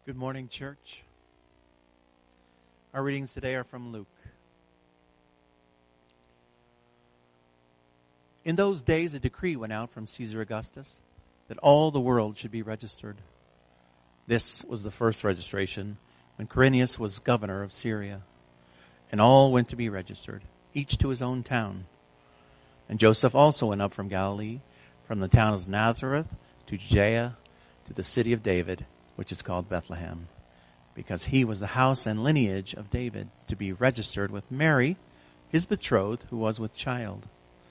Good morning, church. Our readings today are from Luke. In those days, a decree went out from Caesar Augustus that all the world should be registered. This was the first registration when Quirinius was governor of Syria. And all went to be registered, each to his own town. And Joseph also went up from Galilee, from the town of Nazareth to Judea, to the city of David, which is called Bethlehem, because he was the house and lineage of David, to be registered with Mary, his betrothed, who was with child.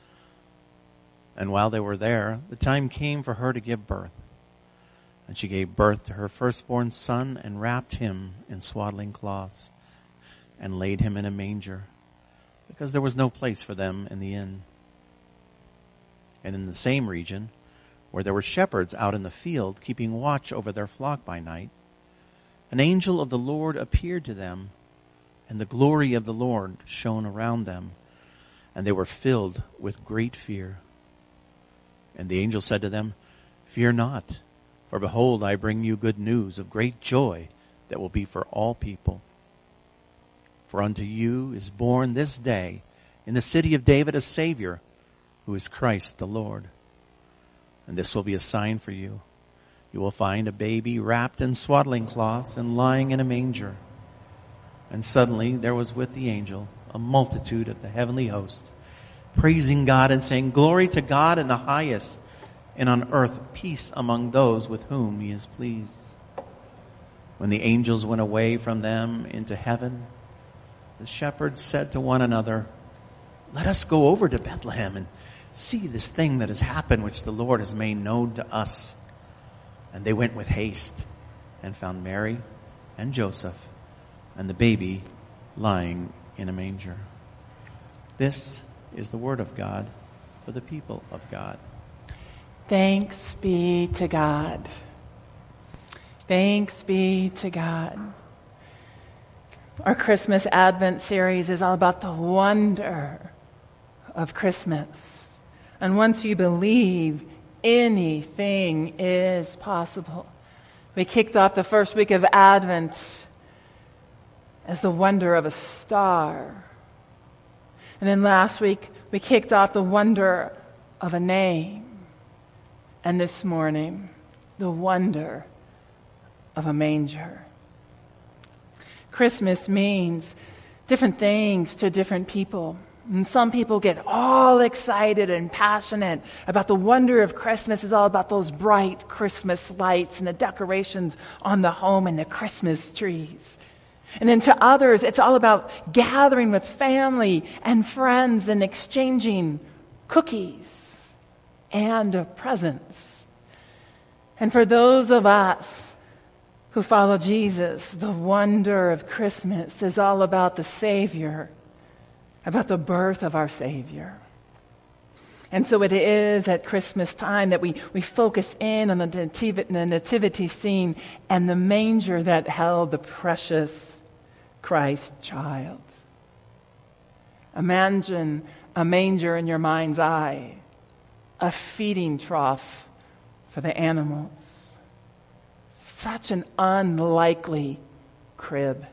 And while they were there, the time came for her to give birth. And she gave birth to her firstborn son, and wrapped him in swaddling cloths, and laid him in a manger, because there was no place for them in the inn. And in the same region, where there were shepherds out in the field, keeping watch over their flock by night, an angel of the Lord appeared to them, and the glory of the Lord shone around them, and they were filled with great fear. And the angel said to them, "Fear not, for behold, I bring you good news of great joy that will be for all people. For unto you is born this day in the city of David a Savior, who is Christ the Lord. And this will be a sign for you. You will find a baby wrapped in swaddling cloths and lying in a manger." And suddenly there was with the angel a multitude of the heavenly host, praising God and saying, "Glory to God in the highest, and on earth peace among those with whom he is pleased." When the angels went away from them into heaven, the shepherds said to one another, "Let us go over to Bethlehem and see this thing that has happened, which the Lord has made known to us." And they went with haste and found Mary and Joseph and the baby lying in a manger. This is the word of God for the people of God. Thanks be to God. Thanks be to God. Our Christmas Advent series is all about the wonder of Christmas. And once you believe, anything is possible. We kicked off the first week of Advent as the wonder of a star. And then last week, we kicked off the wonder of a name. And this morning, the wonder of a manger. Christmas means different things to different people. And some people get all excited and passionate about the wonder of Christmas. Is all about those bright Christmas lights and the decorations on the home and the Christmas trees. And then to others, it's all about gathering with family and friends and exchanging cookies and presents. And for those of us who follow Jesus, the wonder of Christmas is all about the Savior, about the birth of our Savior. And so it is at Christmas time that we focus in on the nativity scene and the manger that held the precious Christ child. Imagine a manger in your mind's eye, a feeding trough for the animals. Such an unlikely crib.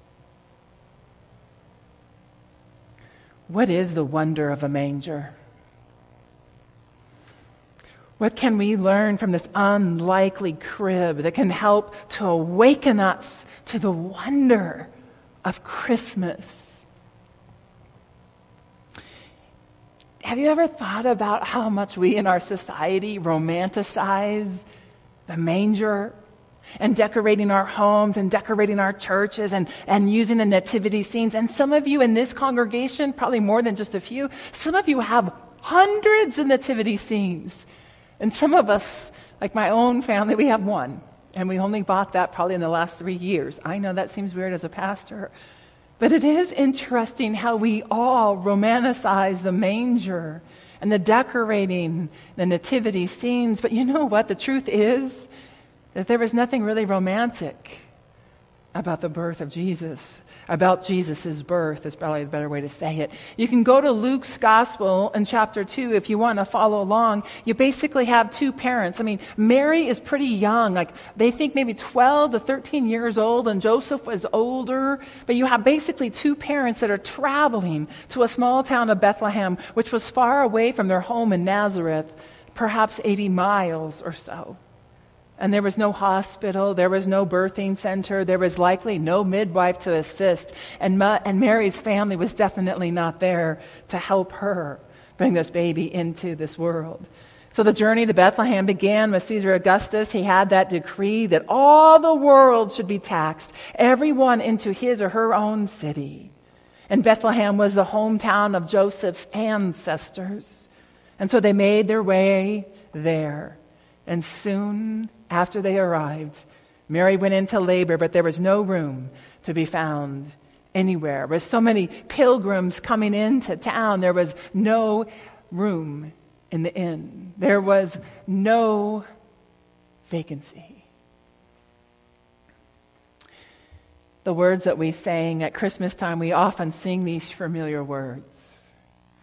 What is the wonder of a manger? What can we learn from this unlikely crib that can help to awaken us to the wonder of Christmas? Have you ever thought about how much we in our society romanticize the manger and decorating our homes and decorating our churches and using the nativity scenes? And some of you in this congregation, probably more than just a few, some of you have hundreds of nativity scenes. And some of us, like my own family, we have one. And we only bought that probably in the last 3 years. I know that seems weird as a pastor. But it is interesting how we all romanticize the manger and the decorating, the nativity scenes. But you know what? The truth is that there was nothing really romantic about the birth of Jesus, about Jesus' birth is probably the better way to say it. You can go to Luke's gospel in chapter 2 if you want to follow along. You basically have two parents. I mean, Mary is pretty young, like they think maybe 12 to 13 years old, and Joseph was older. But you have basically two parents that are traveling to a small town of Bethlehem, which was far away from their home in Nazareth, perhaps 80 miles or so. And there was no hospital, there was no birthing center, there was likely no midwife to assist. And Mary's family was definitely not there to help her bring this baby into this world. So the journey to Bethlehem began with Caesar Augustus. He had that decree that all the world should be taxed, everyone into his or her own city. And Bethlehem was the hometown of Joseph's ancestors. And so they made their way there. And soon after they arrived, Mary went into labor, but there was no room to be found anywhere. With so many pilgrims coming into town, there was no room in the inn. There was no vacancy. The words that we sang at Christmas time, we often sing these familiar words.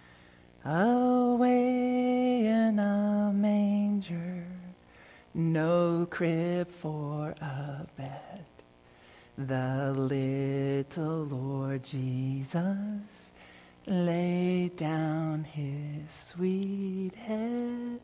Away in a manger, no crib for a bed, the little Lord Jesus laid down his sweet head.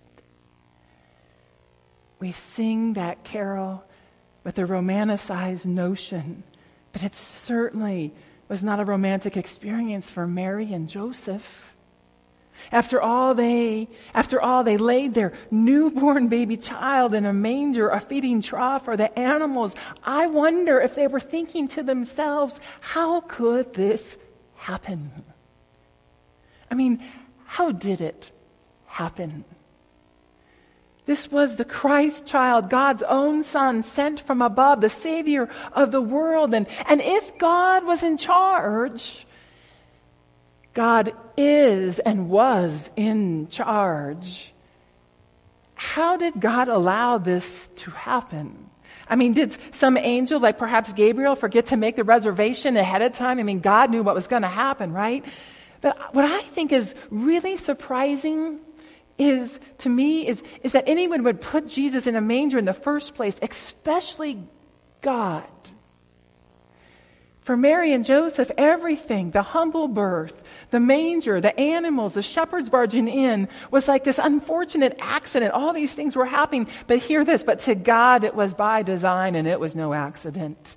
We sing that carol with a romanticized notion, but it certainly was not a romantic experience for Mary and Joseph. After all, they laid their newborn baby child in a manger, a feeding trough for the animals. I wonder if they were thinking to themselves, how could this happen? I mean, how did it happen? This was the Christ child, God's own Son, sent from above, the Savior of the world. And if God was in charge, God is and was in charge. How did God allow this to happen? I mean, did some angel, like perhaps Gabriel, forget to make the reservation ahead of time? I mean, God knew what was going to happen, right? But what I think is really surprising is that anyone would put Jesus in a manger in the first place, especially God. For Mary and Joseph, everything, the humble birth, the manger, the animals, the shepherds barging in, was like this unfortunate accident. All these things were happening. But hear this, but to God it was by design and it was no accident.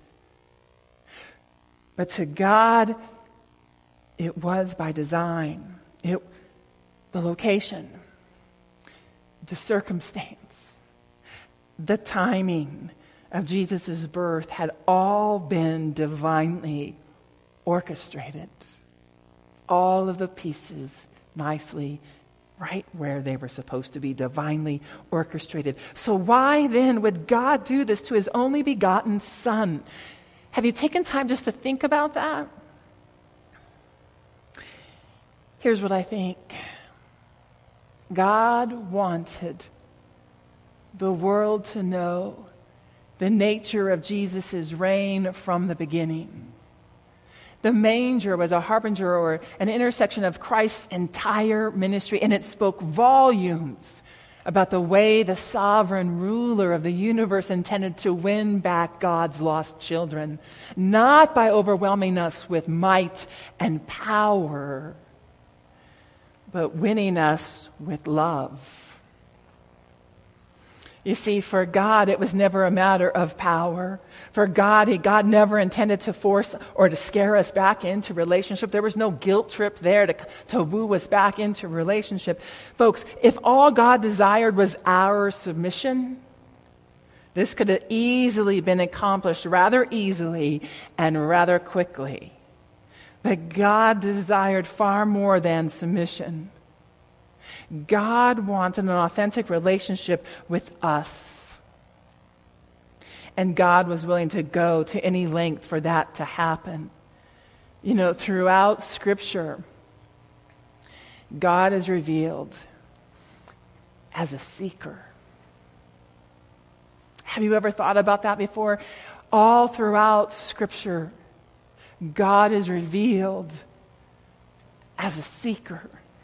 But to God it was by design. The location, the circumstance, the timing of Jesus' birth had all been divinely orchestrated. All of the pieces nicely right where they were supposed to be, divinely orchestrated. So why then would God do this to his only begotten Son? Have you taken time just to think about that? Here's what I think. God wanted the world to know the nature of Jesus' reign from the beginning. The manger was a harbinger or an intersection of Christ's entire ministry, and it spoke volumes about the way the sovereign ruler of the universe intended to win back God's lost children, not by overwhelming us with might and power, but winning us with love. You see, for God, it was never a matter of power. For God, God never intended to force or to scare us back into relationship. There was no guilt trip there to woo us back into relationship. Folks, if all God desired was our submission, this could have easily been accomplished rather easily and rather quickly. But God desired far more than submission. God wanted an authentic relationship with us. And God was willing to go to any length for that to happen. You know, throughout Scripture, God is revealed as a seeker. Have you ever thought about that before? All throughout Scripture, God is revealed as a seeker.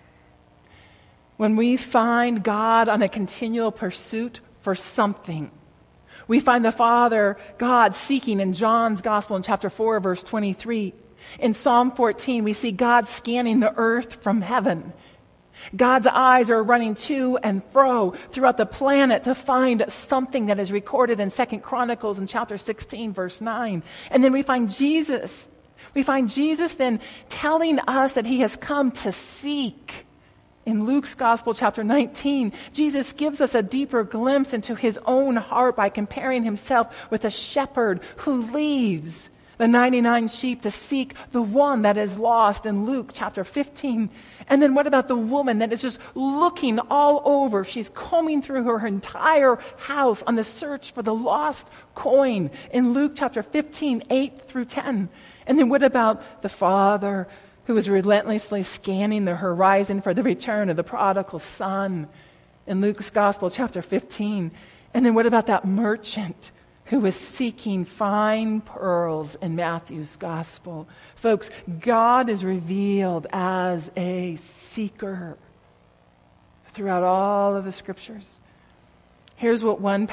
When we find God on a continual pursuit for something, we find the Father, God, seeking in John's Gospel in chapter 4, verse 23. In Psalm 14, we see God scanning the earth from heaven. God's eyes are running to and fro throughout the planet to find something that is recorded in 2 Chronicles in chapter 16, verse 9. And then we find Jesus. We find Jesus then telling us that he has come to seek. In Luke's Gospel, chapter 19, Jesus gives us a deeper glimpse into his own heart by comparing himself with a shepherd who leaves the 99 sheep to seek the one that is lost in Luke chapter 15. And then what about the woman that is just looking all over? She's combing through her entire house on the search for the lost coin in Luke chapter 15, 8 through 10. And then what about the father who is relentlessly scanning the horizon for the return of the prodigal son in Luke's Gospel chapter 15? And then what about that merchant who was seeking fine pearls in Matthew's Gospel? Folks, God is revealed as a seeker throughout all of the Scriptures. Here's what one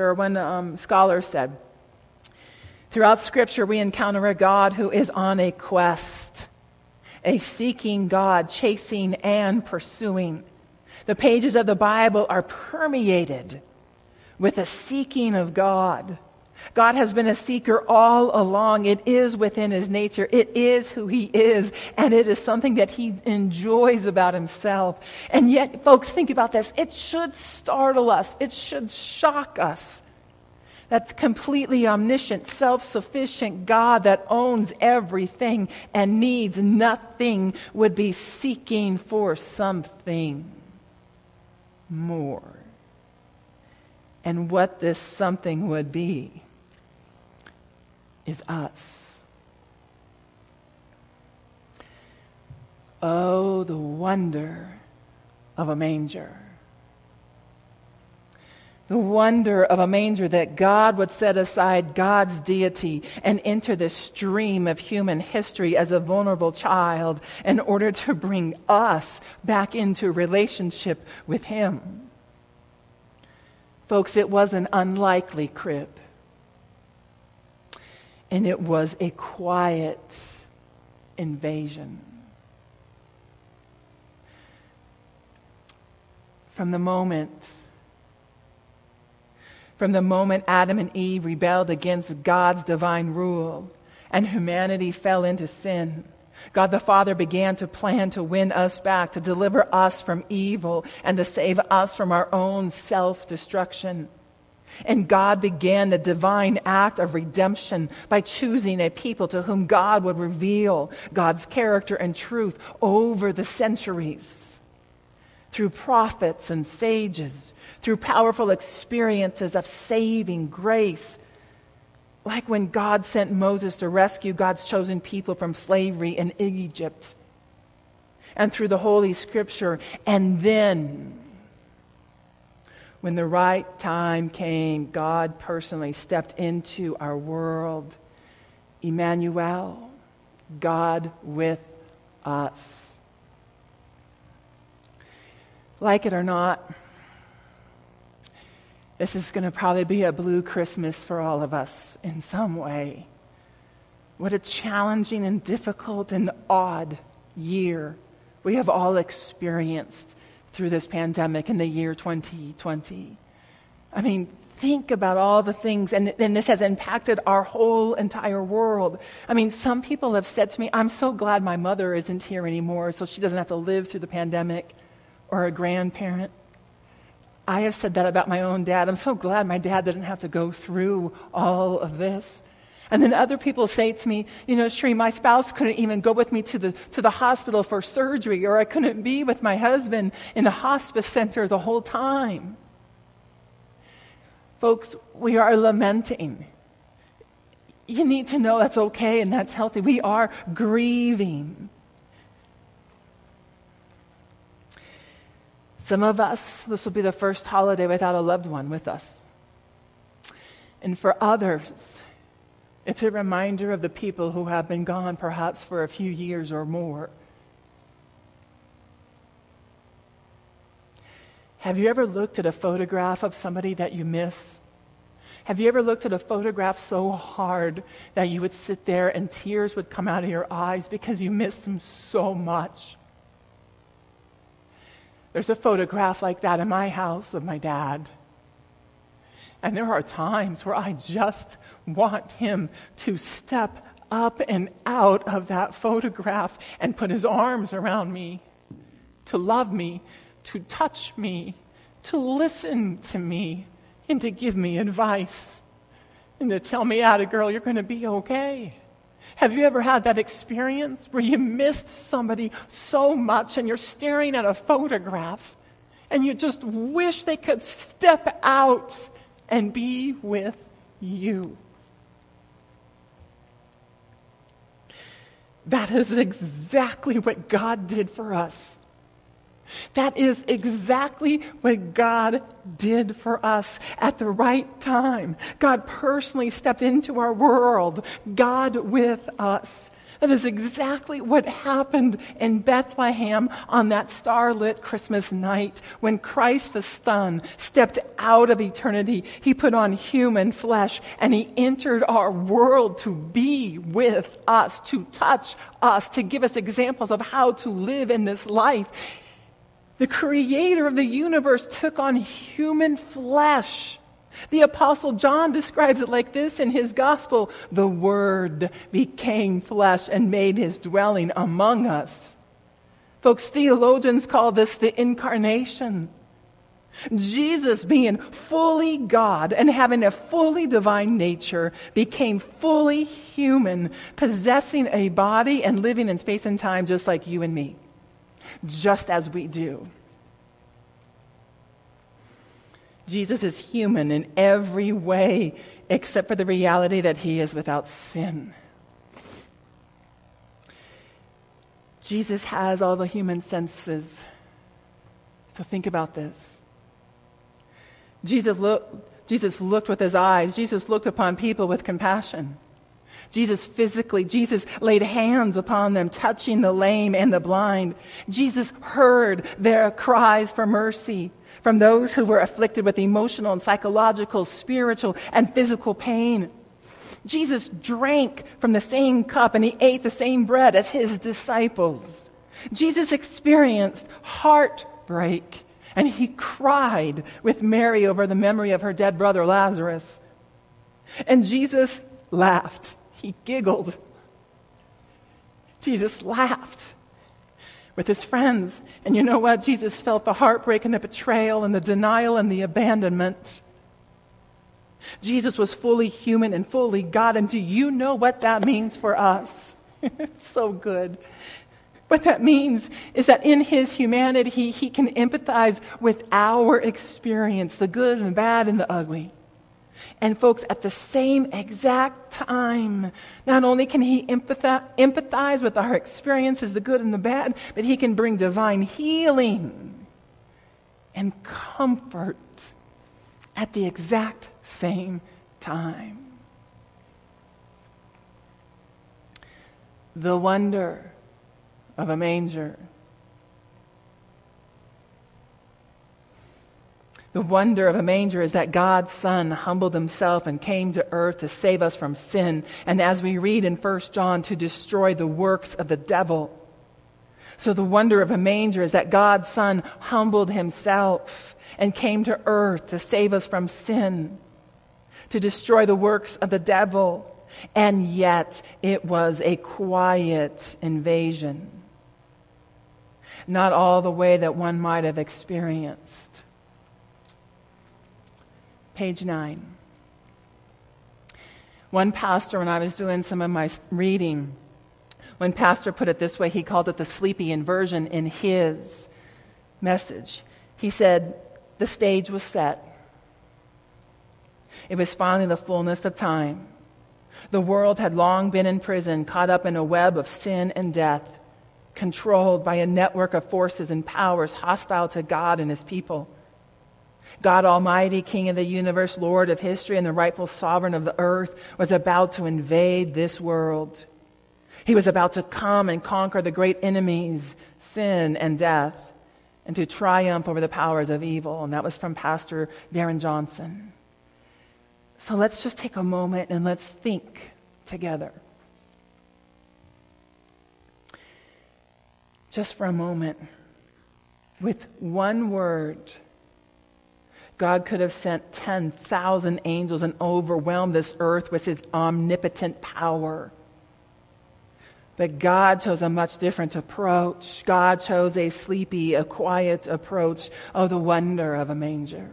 scholar said. Throughout Scripture, we encounter a God who is on a quest, a seeking God, chasing and pursuing. The pages of the Bible are permeated with a seeking of God. God has been a seeker all along. It is within his nature. It is who he is, and it is something that he enjoys about himself. And yet, folks, think about this. It should startle us. It should shock us that the completely omniscient, self-sufficient God that owns everything and needs nothing would be seeking for something more. And what this something would be is us. Oh, the wonder of a manger. The wonder of a manger, that God would set aside God's deity and enter the stream of human history as a vulnerable child in order to bring us back into relationship with him. Folks, it was an unlikely crib. And it was a quiet invasion. From the moment Adam and Eve rebelled against God's divine rule and humanity fell into sin, God the Father began to plan to win us back, to deliver us from evil, and to save us from our own self-destruction. And God began the divine act of redemption by choosing a people to whom God would reveal God's character and truth over the centuries. Through prophets and sages, through powerful experiences of saving grace, like when God sent Moses to rescue God's chosen people from slavery in Egypt, and through the Holy Scripture. And then, when the right time came, God personally stepped into our world. Emmanuel, God with us. Like it or not, this is going to probably be a blue Christmas for all of us in some way. What a challenging and difficult and odd year we have all experienced through this pandemic in the year 2020. I mean, think about all the things, and this has impacted our whole entire world. I mean, some people have said to me, I'm so glad my mother isn't here anymore so she doesn't have to live through the pandemic, or a grandparent. I have said that about my own dad. I'm so glad my dad didn't have to go through all of this. And then other people say to me, Sheree, my spouse couldn't even go with me to the hospital for surgery, or I couldn't be with my husband in a hospice center the whole time. Folks, we are lamenting. You need to know that's okay and that's healthy. We are grieving. Some of us, this will be the first holiday without a loved one with us. And for others, It's a reminder of the people who have been gone perhaps for a few years or more. Have you ever looked at a photograph of somebody that you miss? Have you ever looked at a photograph so hard that you would sit there and tears would come out of your eyes because you miss them so much? There's a photograph like that in my house of my dad. And there are times where I just want him to step up and out of that photograph and put his arms around me, to love me, to touch me, to listen to me, and to give me advice, and to tell me, "Atta girl, you're going to be okay." Have you ever had that experience where you missed somebody so much and you're staring at a photograph and you just wish they could step out and be with you? That is exactly what God did for us. That is exactly what God did for us at the right time. God personally stepped into our world, God with us. That is exactly what happened in Bethlehem on that starlit Christmas night when Christ the Son stepped out of eternity. He put on human flesh and he entered our world to be with us, to touch us, to give us examples of how to live in this life. The creator of the universe took on human flesh. The Apostle John describes it like this in his gospel: "The Word became flesh and made his dwelling among us." Folks, theologians call this the incarnation. Jesus, being fully God and having a fully divine nature, became fully human, possessing a body and living in space and time just like you and me. Just as we do. Jesus is human in every way except for the reality that he is without sin. Jesus has all the human senses. So think about this. Jesus looked with his eyes. Jesus looked upon people with compassion. Jesus laid hands upon them, touching the lame and the blind. Jesus heard their cries for mercy from those who were afflicted with emotional and psychological, spiritual, and physical pain. Jesus drank from the same cup and he ate the same bread as his disciples. Jesus experienced heartbreak and he cried with Mary over the memory of her dead brother Lazarus. And Jesus laughed. He giggled. Jesus laughed with his friends. And you know what? Jesus felt the heartbreak and the betrayal and the denial and the abandonment. Jesus was fully human and fully God. And do you know what that means for us? It's so good. What that means is that in his humanity, he can empathize with our experience, the good and the bad and the ugly. And folks, at the same exact time, not only can he empathize with our experiences, the good and the bad, but he can bring divine healing and comfort at the exact same time. The wonder of a manger. The wonder of a manger is that God's Son humbled himself and came to earth to save us from sin. And as we read in 1 John, to destroy the works of the devil. So the wonder of a manger is that God's Son humbled himself and came to earth to save us from sin, to destroy the works of the devil. And yet it was a quiet invasion. Not all the way that one might have experienced. Page 9. One pastor, when I was doing some of my reading, one pastor put it this way. He called it the sleepy inversion in his message. He said, the stage was set. It was finally the fullness of time. The world had long been in prison, caught up in a web of sin and death, controlled by a network of forces and powers hostile to God and his people. God Almighty, King of the universe, Lord of history, and the rightful sovereign of the earth, was about to invade this world. He was about to come and conquer the great enemies, sin and death, and to triumph over the powers of evil. And that was from Pastor Darren Johnson. So let's just take a moment and let's think together. Just for a moment. With one word, God could have sent 10,000 angels and overwhelmed this earth with his omnipotent power. But God chose a much different approach. God chose a sleepy, a quiet approach. Oh, the wonder of a manger.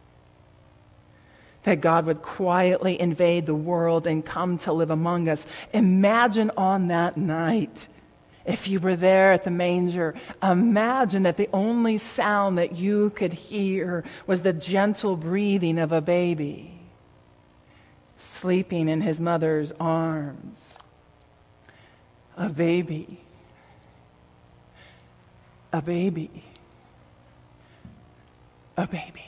That God would quietly invade the world and come to live among us. Imagine on that night, if you were there at the manger, imagine that the only sound that you could hear was the gentle breathing of a baby sleeping in his mother's arms. A baby. A baby. A baby.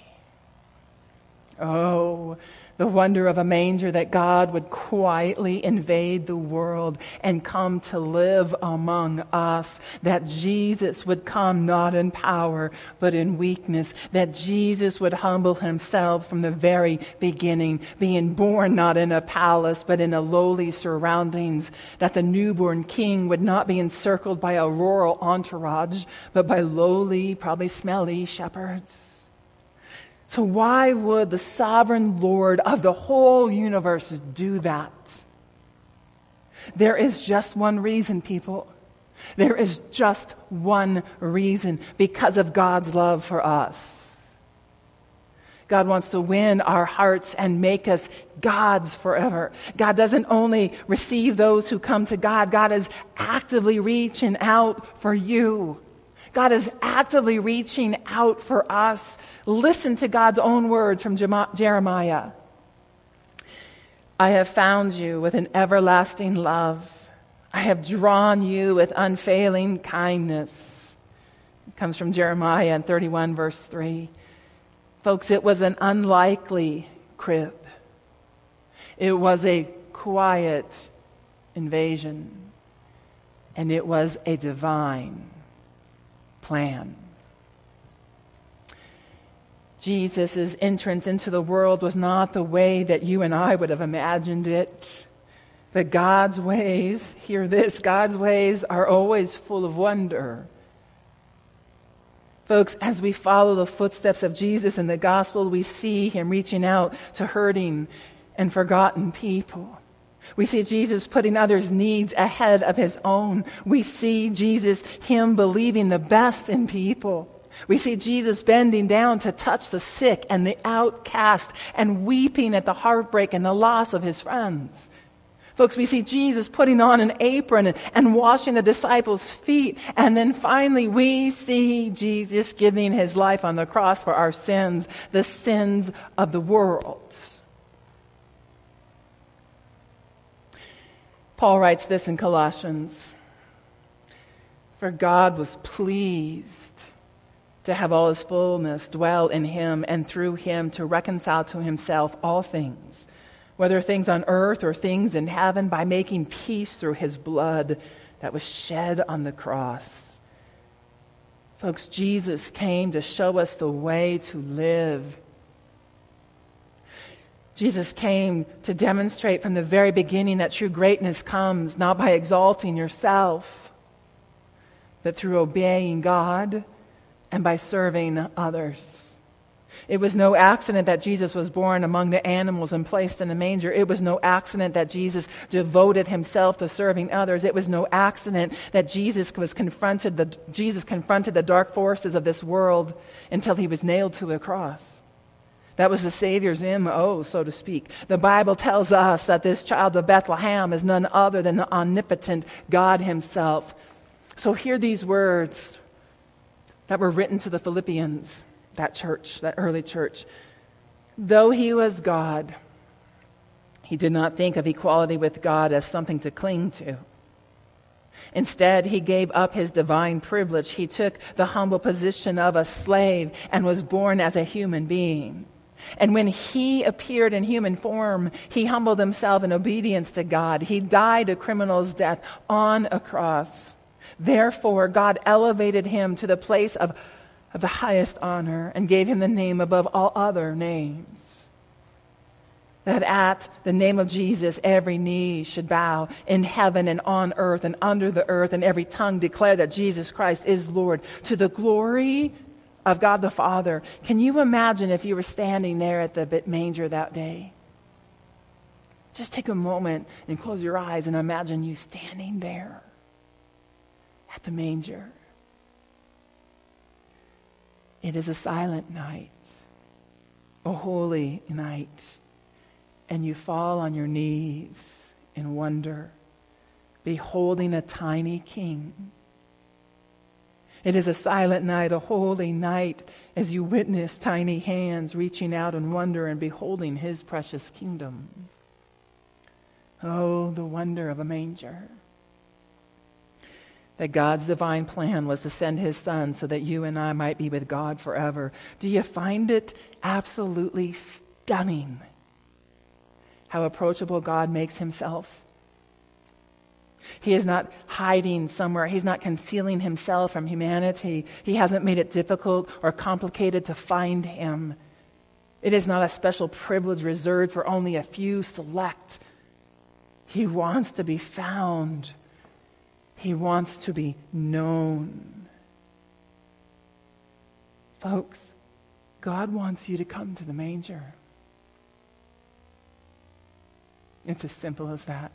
Oh, the wonder of a manger, that God would quietly invade the world and come to live among us. That Jesus would come not in power, but in weakness. That Jesus would humble himself from the very beginning, being born not in a palace, but in a lowly surroundings. That the newborn king would not be encircled by a royal entourage, but by lowly, probably smelly shepherds. So why would the sovereign Lord of the whole universe do that? There is just one reason, people. There is just one reason. Because of God's love for us. God wants to win our hearts and make us God's forever. God doesn't only receive those who come to God. God is actively reaching out for you. God is actively reaching out for us. Listen to God's own words from Jeremiah. I have found you with an everlasting love. I have drawn you with unfailing kindness. It comes from Jeremiah 31 verse 3. Folks, it was an unlikely crib. It was a quiet invasion. And it was a divine plan. Jesus' entrance into the world was not the way that you and I would have imagined it. But God's ways, hear this, God's ways are always full of wonder. Folks, as we follow the footsteps of Jesus in the gospel, we see him reaching out to hurting and forgotten people. We see Jesus putting others' needs ahead of his own. We see Jesus, him believing the best in people. We see Jesus bending down to touch the sick and the outcast and weeping at the heartbreak and the loss of his friends. Folks, we see Jesus putting on an apron and washing the disciples' feet. And then finally, we see Jesus giving his life on the cross for our sins, the sins of the world. Paul writes this in Colossians. For God was pleased to have all his fullness dwell in him, and through him to reconcile to himself all things, whether things on earth or things in heaven, by making peace through his blood that was shed on the cross. Folks, Jesus came to show us the way to live. Jesus came to demonstrate from the very beginning that true greatness comes not by exalting yourself, but through obeying God and by serving others. It was no accident that Jesus was born among the animals and placed in a manger. It was no accident that Jesus devoted himself to serving others. It was no accident that Jesus confronted the dark forces of this world until he was nailed to a cross. That was the Savior's MO, so to speak. The Bible tells us that this child of Bethlehem is none other than the omnipotent God himself. So hear these words that were written to the Philippians, that church, that early church. Though he was God, he did not think of equality with God as something to cling to. Instead, he gave up his divine privilege. He took the humble position of a slave and was born as a human being. And when he appeared in human form, he humbled himself in obedience to God. He died a criminal's death on a cross. Therefore, God elevated him to the place of the highest honor and gave him the name above all other names. That at the name of Jesus, every knee should bow in heaven and on earth and under the earth, and every tongue declare that Jesus Christ is Lord, to the glory of God the Father. Can you imagine if you were standing there at the manger that day? Just take a moment and close your eyes and imagine you standing there at the manger. It is a silent night, a holy night. And you fall on your knees in wonder, beholding a tiny king. It is a silent night, a holy night, as you witness tiny hands reaching out in wonder and beholding his precious kingdom. Oh, the wonder of a manger. That God's divine plan was to send his son so that you and I might be with God forever. Do you find it absolutely stunning how approachable God makes himself? He is not hiding somewhere. He's not concealing himself from humanity. He hasn't made it difficult or complicated to find him. It is not a special privilege reserved for only a few select. He wants to be found. He wants to be known. Folks, God wants you to come to the manger. It's as simple as that.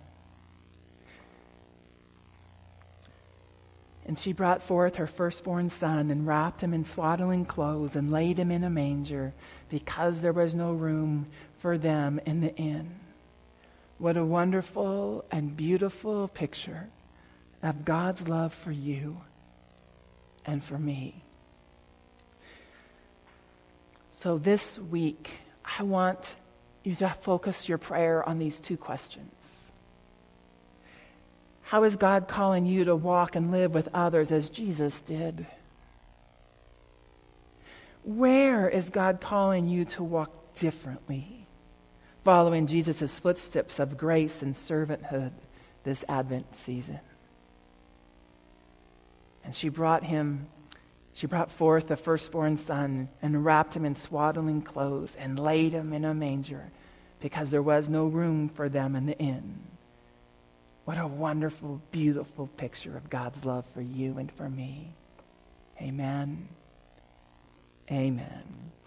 And she brought forth her firstborn son and wrapped him in swaddling clothes and laid him in a manger because there was no room for them in the inn. What a wonderful and beautiful picture of God's love for you and for me. So this week, I want you to focus your prayer on these two questions. How is God calling you to walk and live with others as Jesus did? Where is God calling you to walk differently, following Jesus' footsteps of grace and servanthood this Advent season? And she brought forth the firstborn son and wrapped him in swaddling clothes and laid him in a manger because there was no room for them in the inn. What a wonderful, beautiful picture of God's love for you and for me. Amen. Amen.